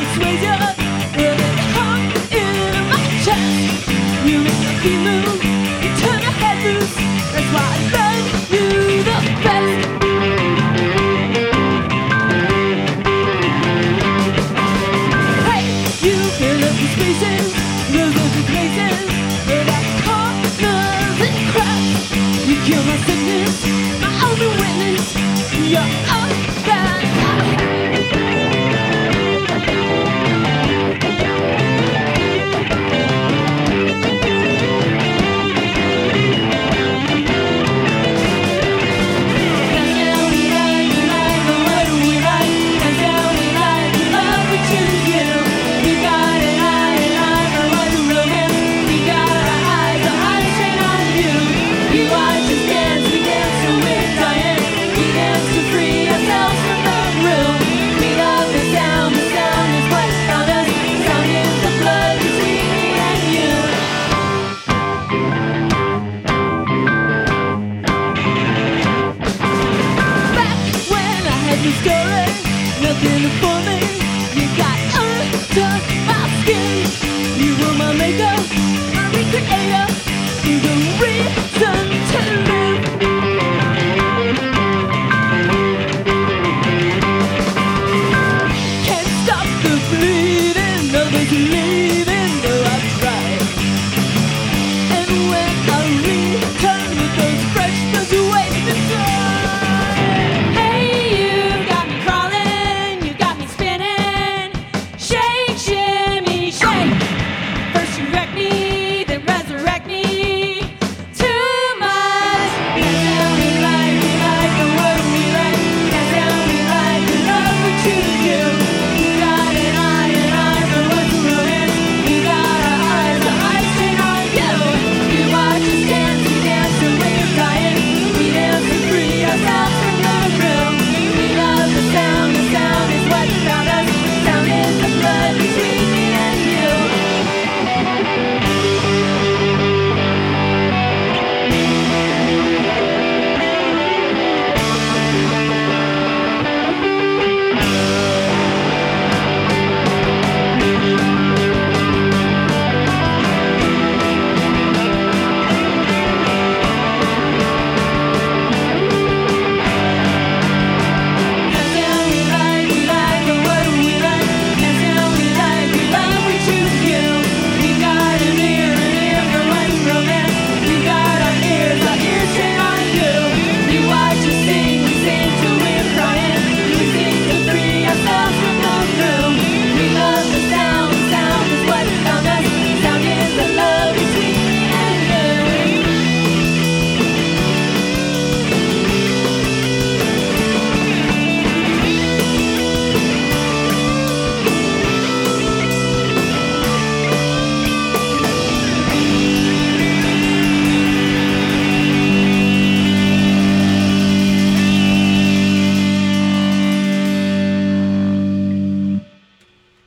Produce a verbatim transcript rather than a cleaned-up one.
persuasion, but it hung in my chest. You make my feet move, you turn my head loose. That's why I love you the best. Hey, you fill up the spaces, those empty places, but I corners and cracks. You kill my sickness, my only witness. You're all that I story, nothing for me. You got under my skin. You were my maker, my recreator. You're the reason to live.